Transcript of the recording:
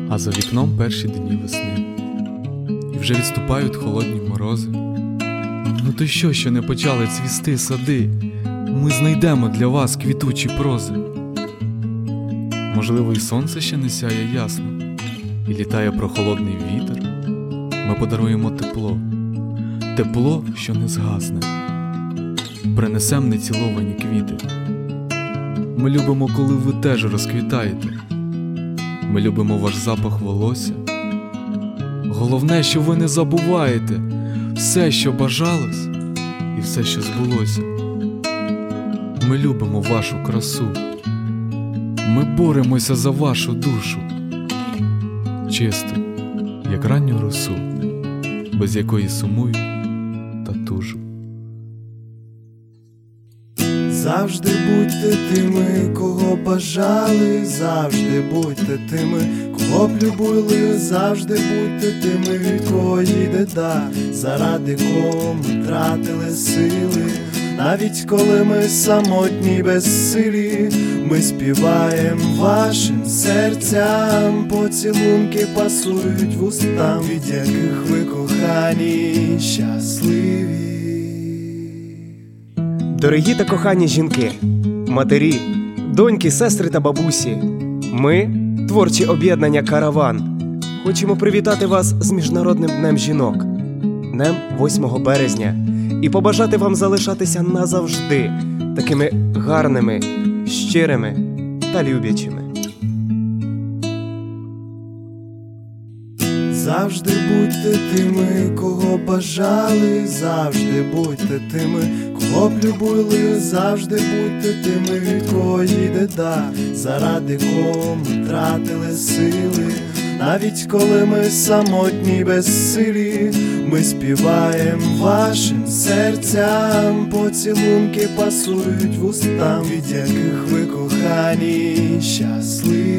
А за вікном перші дні весни, і вже відступають холодні морози. Ну то що не почали цвісти сади? Ми знайдемо для вас квітучі прози. Можливо, і сонце ще не сяє ясно, і літає прохолодний вітер. Ми подаруємо тепло, тепло, що не згасне. Принесем неціловані квіти. Ми любимо, коли ви теж розквітаєте. Ми любимо ваш запах волосся. Головне, що ви не забуваєте все, що бажалось, і все, що збулося. Ми любимо вашу красу. Ми боремося за вашу душу, чисту, як ранню росу, без якої сумую та тужу. Завжди будьте тими, кого бажали, завжди будьте тими, кого б любили, завжди будьте тими, від кого їде дар, заради кого ми тратили сили. Навіть коли ми самотні, безсилі, ми співаєм вашим серцям, поцілунки пасують вустам, від яких ви кохані й щасливі. Дорогі та кохані жінки, матері, доньки, сестри та бабусі, ми, творче об'єднання «Караван», хочемо привітати вас з Міжнародним днем жінок, днем 8 березня, і побажати вам залишатися назавжди такими гарними, щирими та люблячими. Завжди будьте тими, кого бажали, завжди будьте тими, кого б любили, завжди будьте тими, від кого їде дар, заради кого ми тратили сили. Навіть коли ми самотні, безсилі, ми співаєм вашим серцям, поцілунки пасують вустам, від яких ви кохані й щасливі.